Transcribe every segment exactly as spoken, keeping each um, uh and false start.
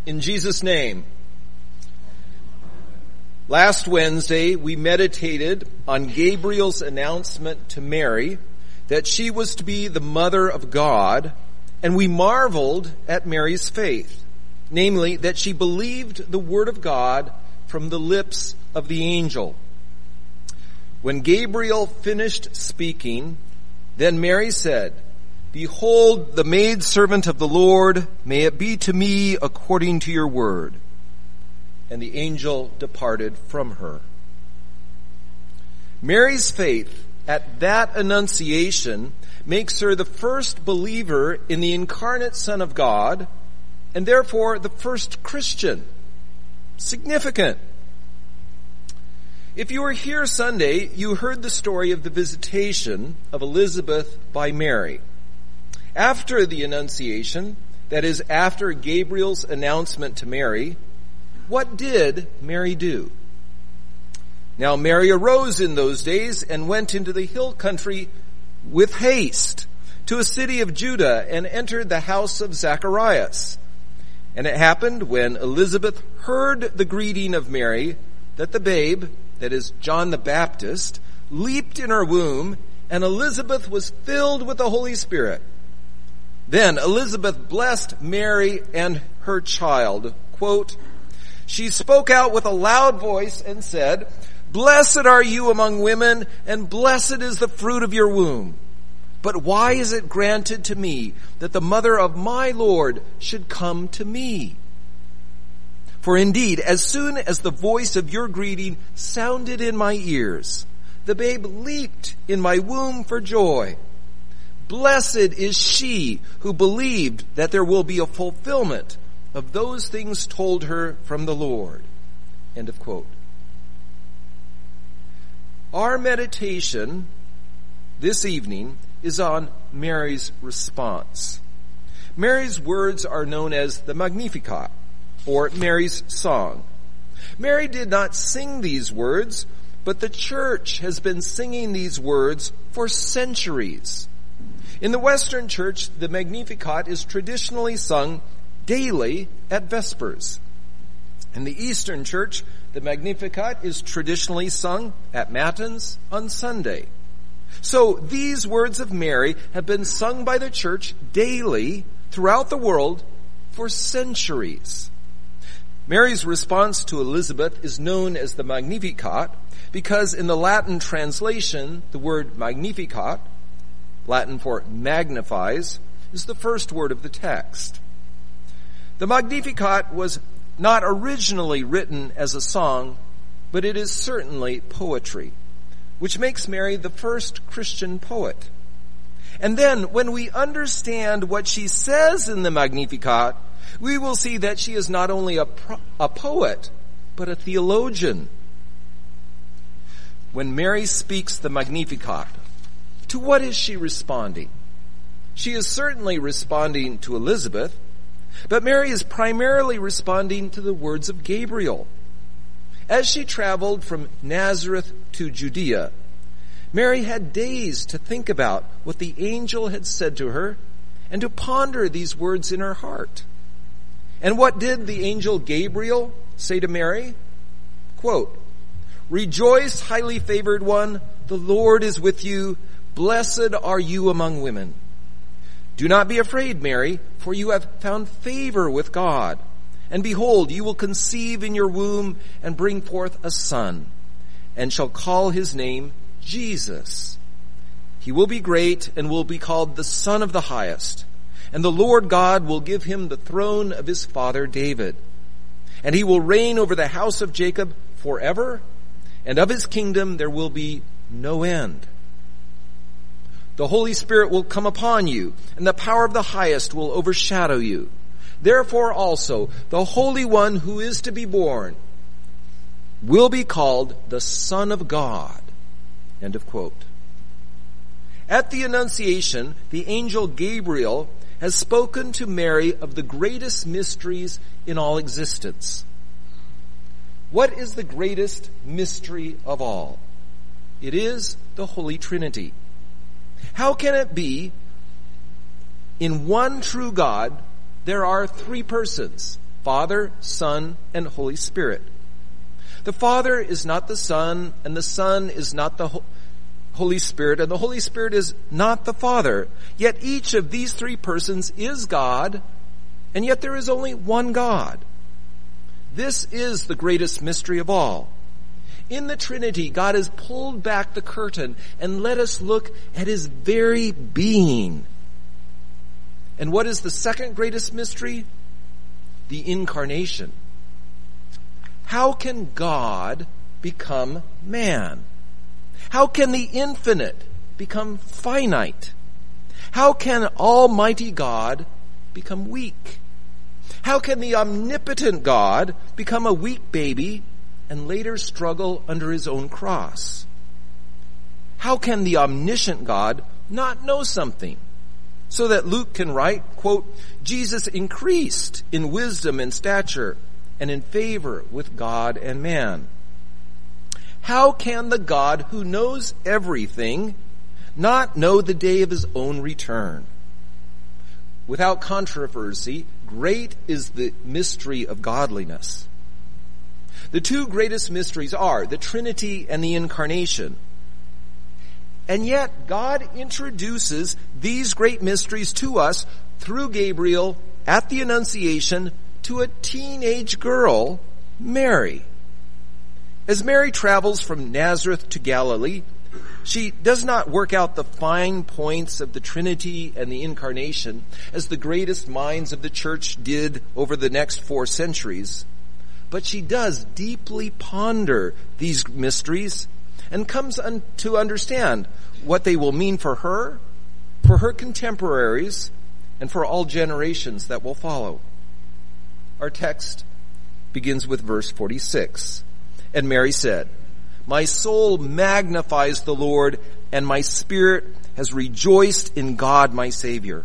In Jesus' name. Last Wednesday, we meditated on Gabriel's announcement to Mary that she was to be the mother of God, and we marveled at Mary's faith, namely that she believed the word of God from the lips of the angel. When Gabriel finished speaking, then Mary said, "Behold, the maidservant of the Lord, may it be to me according to your word." And the angel departed from her. Mary's faith at that annunciation makes her the first believer in the incarnate Son of God, and therefore the first Christian. Significant. If you were here Sunday, you heard the story of the visitation of Elizabeth by Mary. After the Annunciation, that is, after Gabriel's announcement to Mary, what did Mary do? Now Mary arose in those days and went into the hill country with haste to a city of Judah and entered the house of Zacharias. And it happened when Elizabeth heard the greeting of Mary that the babe, that is John the Baptist, leaped in her womb, and Elizabeth was filled with the Holy Spirit. Then Elizabeth blessed Mary and her child. Quote, "She spoke out with a loud voice and said, 'Blessed are you among women, and blessed is the fruit of your womb. But why is it granted to me that the mother of my Lord should come to me? For indeed, as soon as the voice of your greeting sounded in my ears, the babe leaped in my womb for joy. Blessed is she who believed that there will be a fulfillment of those things told her from the Lord." End of quote. Our meditation this evening is on Mary's response. Mary's words are known as the Magnificat, or Mary's song. Mary did not sing these words, but the church has been singing these words for centuries. In the Western Church, the Magnificat is traditionally sung daily at Vespers. In the Eastern Church, the Magnificat is traditionally sung at Matins on Sunday. So these words of Mary have been sung by the church daily throughout the world for centuries. Mary's response to Elizabeth is known as the Magnificat because in the Latin translation, the word Magnificat, Latin for magnifies, is the first word of the text. The Magnificat was not originally written as a song, but it is certainly poetry, which makes Mary the first Christian poet. And then, when we understand what she says in the Magnificat, we will see that she is not only a, pro- a poet, but a theologian. When Mary speaks the Magnificat, to what is she responding? She is certainly responding to Elizabeth, but Mary is primarily responding to the words of Gabriel. As she traveled from Nazareth to Judea, Mary had days to think about what the angel had said to her and to ponder these words in her heart. And what did the angel Gabriel say to Mary? Quote, "Rejoice, highly favored one, the Lord is with you. Blessed are you among women. Do not be afraid, Mary, for you have found favor with God. And behold, you will conceive in your womb and bring forth a son, and shall call his name Jesus. He will be great and will be called the Son of the Highest. And the Lord God will give him the throne of his father David. And he will reign over the house of Jacob forever, and of his kingdom there will be no end. The Holy Spirit will come upon you, and the power of the Highest will overshadow you. Therefore also, the Holy One who is to be born will be called the Son of God." End of quote. At the Annunciation, the angel Gabriel has spoken to Mary of the greatest mysteries in all existence. What is the greatest mystery of all? It is the Holy Trinity. How can it be in one true God there are three persons? Father, Son, and Holy Spirit. The Father is not the Son, and the Son is not the Ho- Holy Spirit, and the Holy Spirit is not the Father. Yet each of these three persons is God, and yet there is only one God. This is the greatest mystery of all. In the Trinity, God has pulled back the curtain and let us look at his very being. And what is the second greatest mystery? The incarnation. How can God become man? How can the infinite become finite? How can Almighty God become weak? How can the omnipotent God become a weak baby and later struggle under his own cross? How can the omniscient God not know something? So that Luke can write, quote, Jesus increased in wisdom and stature and in favor with God and man. How can the God who knows everything not know the day of his own return? Without controversy, great is the mystery of godliness. The two greatest mysteries are the Trinity and the Incarnation. And yet, God introduces these great mysteries to us through Gabriel at the Annunciation to a teenage girl, Mary. As Mary travels from Nazareth to Galilee, she does not work out the fine points of the Trinity and the Incarnation as the greatest minds of the church did over the next four centuries, but she does deeply ponder these mysteries and comes un- to understand what they will mean for her, for her contemporaries, and for all generations that will follow. Our text begins with verse forty-six. And Mary said, "My soul magnifies the Lord, and my spirit has rejoiced in God my Savior."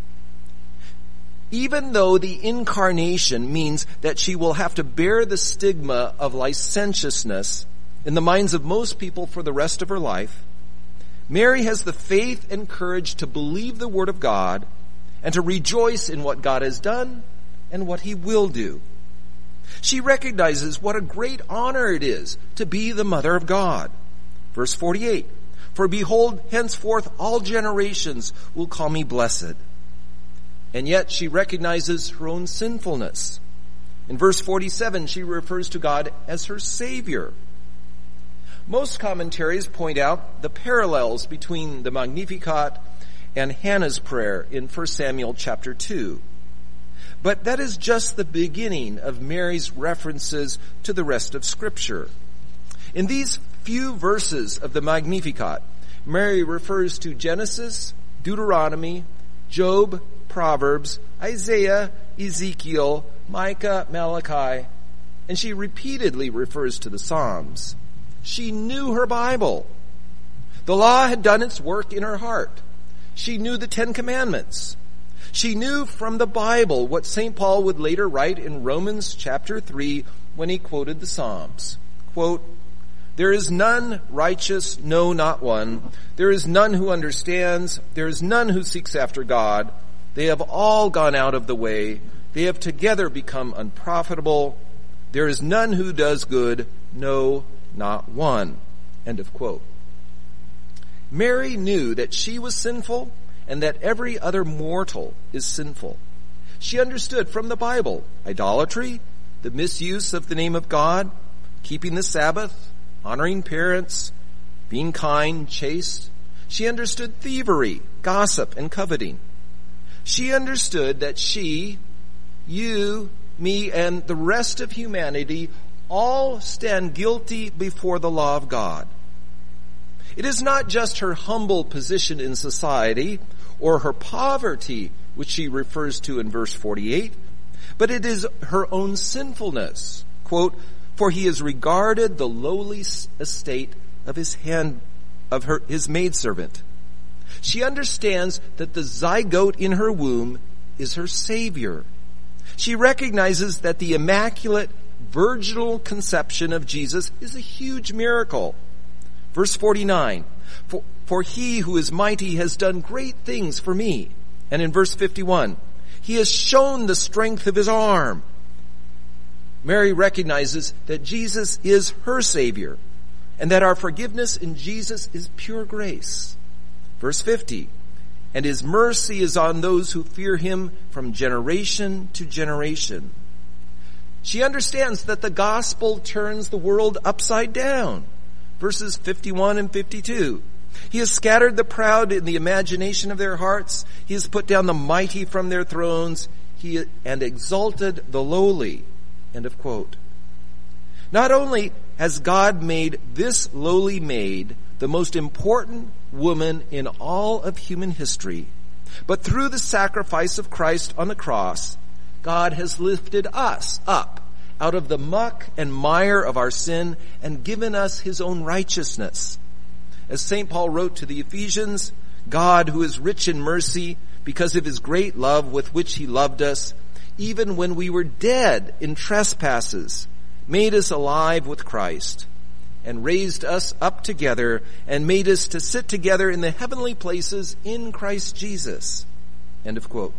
Even though the incarnation means that she will have to bear the stigma of licentiousness in the minds of most people for the rest of her life, Mary has the faith and courage to believe the word of God and to rejoice in what God has done and what he will do. She recognizes what a great honor it is to be the mother of God. Verse forty-eight, "For behold, henceforth all generations will call me blessed." And yet she recognizes her own sinfulness. In verse forty-seven, she refers to God as her Savior. Most commentaries point out the parallels between the Magnificat and Hannah's prayer in First Samuel chapter two. But that is just the beginning of Mary's references to the rest of Scripture. In these few verses of the Magnificat, Mary refers to Genesis, Deuteronomy, Job, Proverbs, Isaiah, Ezekiel, Micah, Malachi, and she repeatedly refers to the Psalms. She knew her Bible. The law had done its work in her heart. She knew the Ten Commandments. She knew from the Bible what Saint Paul would later write in Romans chapter three when he quoted the Psalms. Quote, "There is none righteous, no, not one. There is none who understands. There is none who seeks after God. They have all gone out of the way. They have together become unprofitable. There is none who does good, no, not one." End of quote. Mary knew that she was sinful and that every other mortal is sinful. She understood from the Bible idolatry, the misuse of the name of God, keeping the Sabbath, honoring parents, being kind, chaste. She understood thievery, gossip, and coveting. She understood that she, you, me, and the rest of humanity all stand guilty before the law of God. It is not just her humble position in society or her poverty, which she refers to in verse forty-eight, but it is her own sinfulness. Quote, "For he has regarded the lowly estate of his hand, of her, his maidservant." She understands that the zygote in her womb is her Savior. She recognizes that the immaculate virginal conception of Jesus is a huge miracle. Verse forty-nine, for, for he who is mighty has done great things for me. And in verse fifty-one, he has shown the strength of his arm. Mary recognizes that Jesus is her Savior and that our forgiveness in Jesus is pure grace. Verse fifty, and his mercy is on those who fear him from generation to generation. She understands that the gospel turns the world upside down. Verses fifty-one and fifty-two. He has scattered the proud in the imagination of their hearts. He has put down the mighty from their thrones. He and exalted the lowly. End of quote. Not only has God made this lowly maid the most important woman in all of human history, but through the sacrifice of Christ on the cross, God has lifted us up out of the muck and mire of our sin and given us his own righteousness. As Saint Paul wrote to the Ephesians, God, who is rich in mercy, because of his great love with which he loved us, even when we were dead in trespasses, made us alive with Christ, and raised us up together, and made us to sit together in the heavenly places in Christ Jesus. End of quote.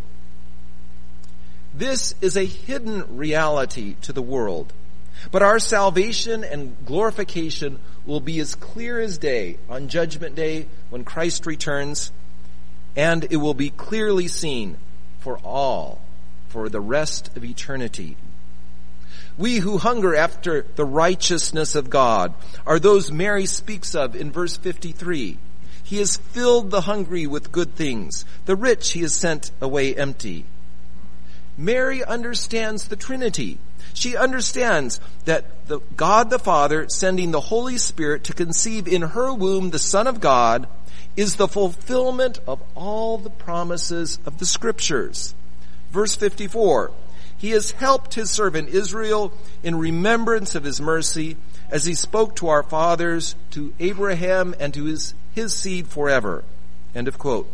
This is a hidden reality to the world, but our salvation and glorification will be as clear as day on Judgment Day when Christ returns, and it will be clearly seen for all for the rest of eternity. We who hunger after the righteousness of God are those Mary speaks of in verse fifty-three. He has filled the hungry with good things. The rich he has sent away empty. Mary understands the Trinity. She understands that the God the Father sending the Holy Spirit to conceive in her womb the Son of God is the fulfillment of all the promises of the Scriptures. Verse fifty-four, he has helped his servant Israel in remembrance of his mercy as he spoke to our fathers, to Abraham, and to his, his seed forever. End of quote.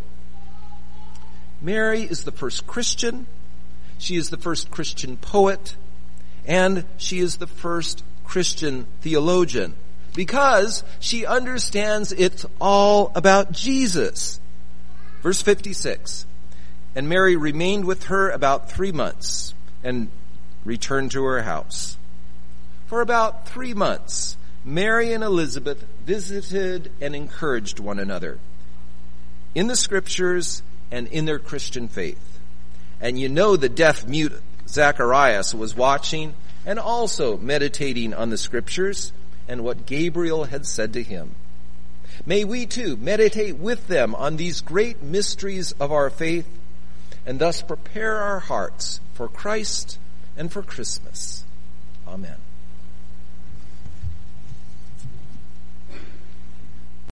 Mary is the first Christian. She is the first Christian poet. And she is the first Christian theologian because she understands it's all about Jesus. Verse fifty-six, and Mary remained with her about three months and returned to her house. For about three months, Mary and Elizabeth visited and encouraged one another in the Scriptures and in their Christian faith. And you know the deaf-mute Zacharias was watching and also meditating on the Scriptures and what Gabriel had said to him. May we too meditate with them on these great mysteries of our faith and thus prepare our hearts for Christ and for Christmas. Amen.